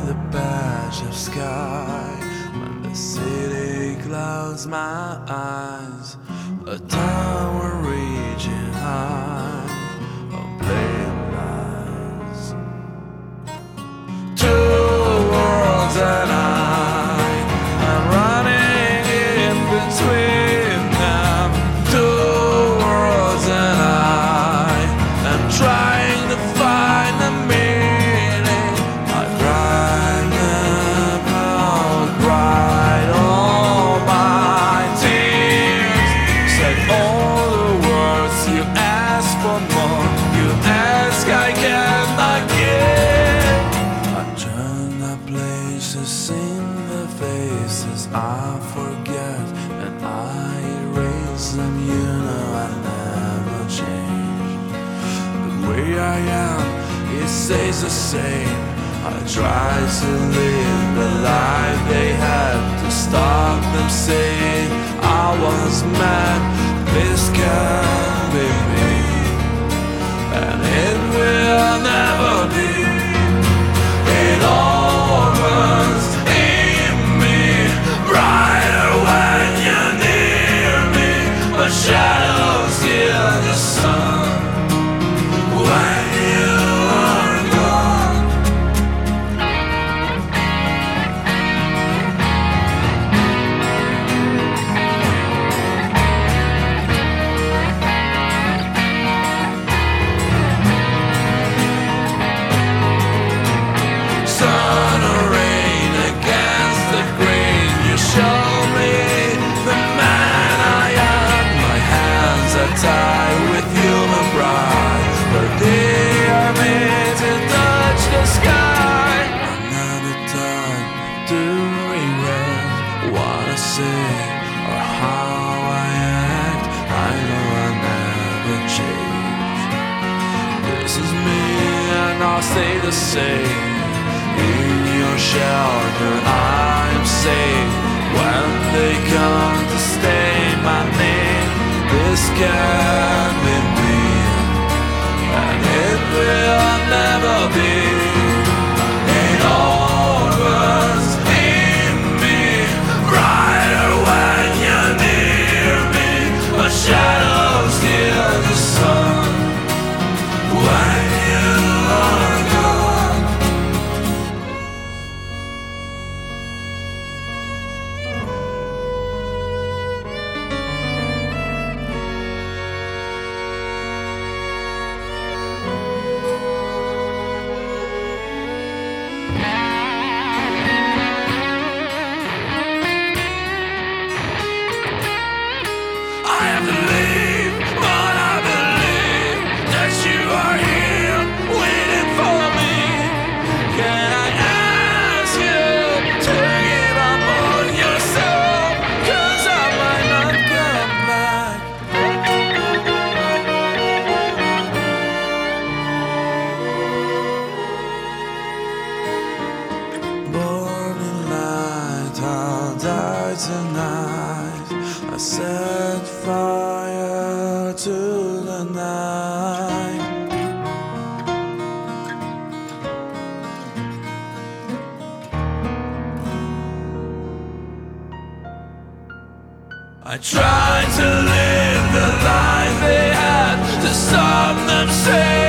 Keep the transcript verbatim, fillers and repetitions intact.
the patch of sky. When the city clouds my eyes, a tower reaching high on playing lies. Two worlds and I am running in between them. Two worlds and I am trying to find the meaning. I cried them out, cried all my tears. Said all the words you ask for more. You ask, I cannot give. I turn the places in the faces I forget, and I erase them. You know I never change. The way I am, it stays the same. I try to live the life they had to stop them saying I was mad. This can't be me, and it will never be. It all burns in me brighter when you're near me, but shadows kill the sun when you are gone. Sun or rain against the grain, you show me the man I am. My hands are tied with human pride, but they are made to touch the sky. Another time to regret what I say or how I act. I know I never change. This is me and I'll stay the same. In your shelter I am safe. When they come to stain my name, this can't be me, and it will never be. It all burns in me brighter when you're near me, but shadows kill the sun when you are gone. I have to leave, but I believe that you are here waiting for me. Can I ask you to give up on yourself? 'Cause I might not come back. Burning light, I'll die tonight. I set fire to the night. I tried to live the life they had to stop them saying